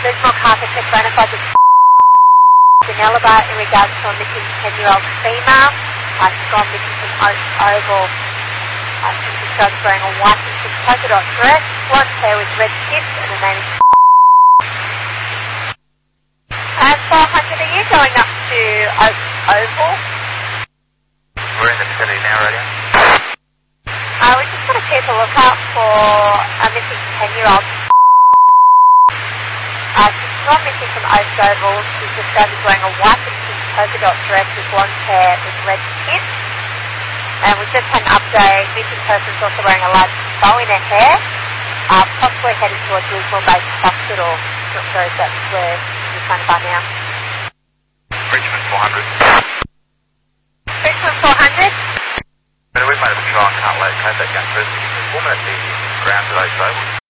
Lismore Carpet check bona fide in Eliba in regards to a missing 10-year-old female. She's gone missing from Oak Oval. She's described as wearing a white and pink polka dot dress, blonde hair with red tips, and her name is... And 400, are you going up to Oak Oval? We're in the vicinity now, radio. We just got to keep a lookout for a missing 10-year-old. She's not missing from Oak Oval. She's described as wearing a white and pink polka dot dress with blonde hair with red tips. And we just had an update. Missing person's also wearing a large bow in her hair. Possibly headed towards Lismore-based hospital. Not sure if that's where you're trying to find now. Richmond 400. Richmond 400? We've made a patrol and can't locate that gun person. 4 minutes easy. Grounds at Oak Oval.